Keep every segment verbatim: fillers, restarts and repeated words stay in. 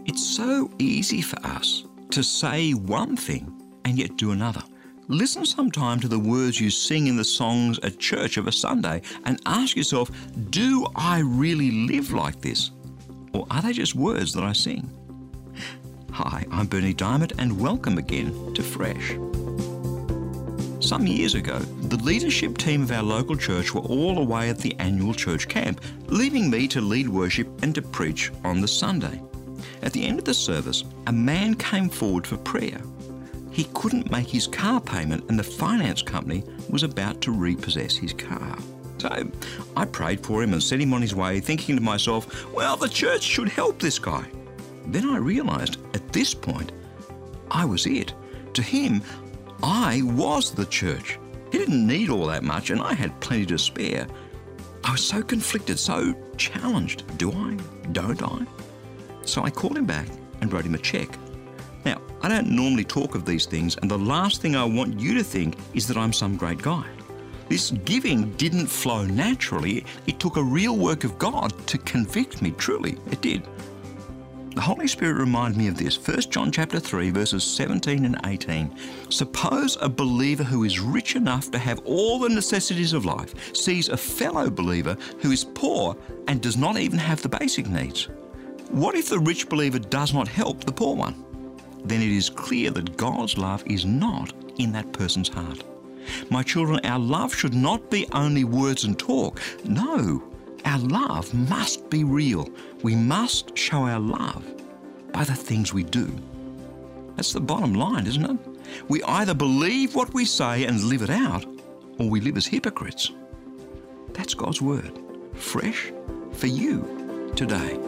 It's so easy for us to say one thing and yet do another. Listen sometime to the words you sing in the songs at church of a Sunday and ask yourself, do I really live like this? Or are they just words that I sing? Hi, I'm Bernie Diamond and welcome again to Fresh. Some years ago, the leadership team of our local church were all away at the annual church camp, leaving me to lead worship and to preach on the Sunday. At the end of the service, a man came forward for prayer. He couldn't make his car payment and the finance company was about to repossess his car. So I prayed for him and sent him on his way, thinking to myself, well, the church should help this guy. Then I realised at this point, I was it. To him, I was the church. He didn't need all that much and I had plenty to spare. I was so conflicted, so challenged. Do I? Don't I? So I called him back and wrote him a cheque. Now, I don't normally talk of these things, and the last thing I want you to think is that I'm some great guy. This giving didn't flow naturally. It took a real work of God to convict me. Truly, it did. The Holy Spirit reminded me of this. First John chapter three, verses seventeen and eighteen. Suppose a believer who is rich enough to have all the necessities of life sees a fellow believer who is poor and does not even have the basic needs. What if the rich believer does not help the poor one? Then it is clear that God's love is not in that person's heart. My children, our love should not be only words and talk. No, our love must be real. We must show our love by the things we do. That's the bottom line, isn't it? We either believe what we say and live it out, or we live as hypocrites. That's God's word, fresh for you today.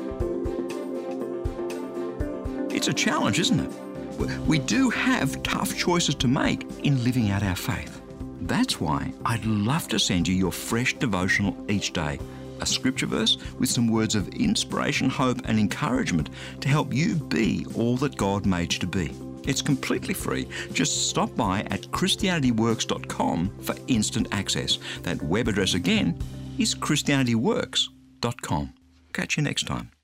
It's a challenge, isn't it? We do have tough choices to make in living out our faith. That's why I'd love to send you your fresh devotional each day, a scripture verse with some words of inspiration, hope and encouragement to help you be all that God made you to be. It's completely free. Just stop by at christianity works dot com for instant access. That web address again is christianity works dot com. Catch you next time.